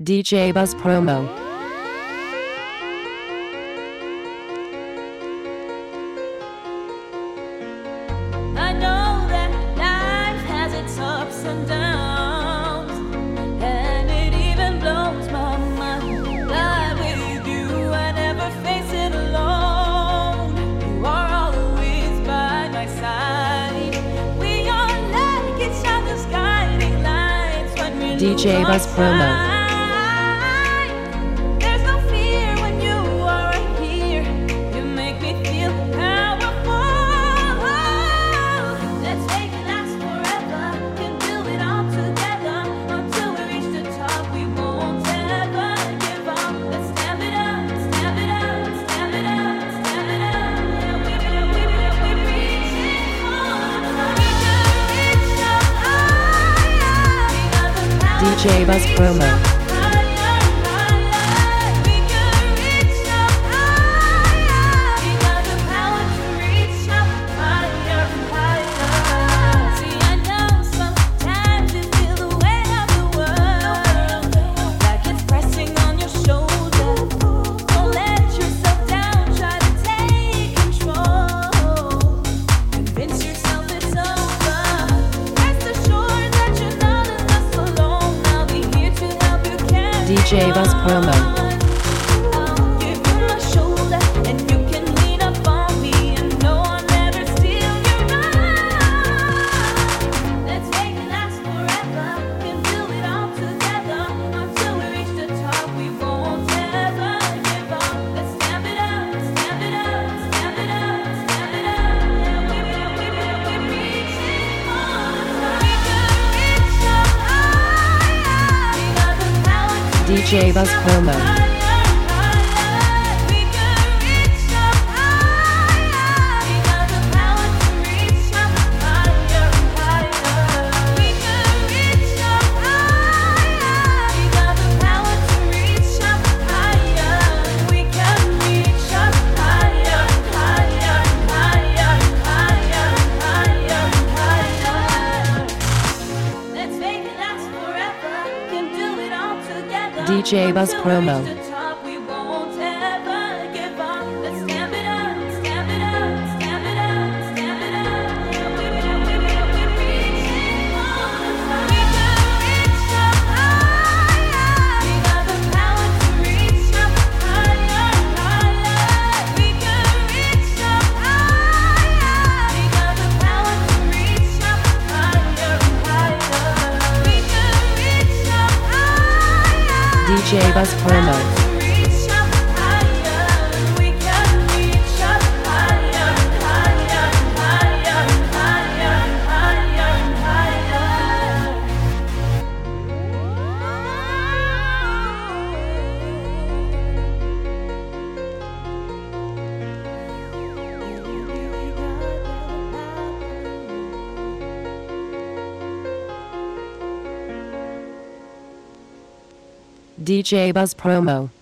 DJ Buzz Promo. I know that life has its ups and downs, and it even blows my mind. Fly with you, I never face it alone. You are always by my side. We are like each other's guiding lights when we're DJ Buzz Promo. DJ Buzz Promo. DJ Buzz Promo. DJ Buzz Promo. DJ Buzz Promo. DJ Buzz Promo. DJ Buzz Promo.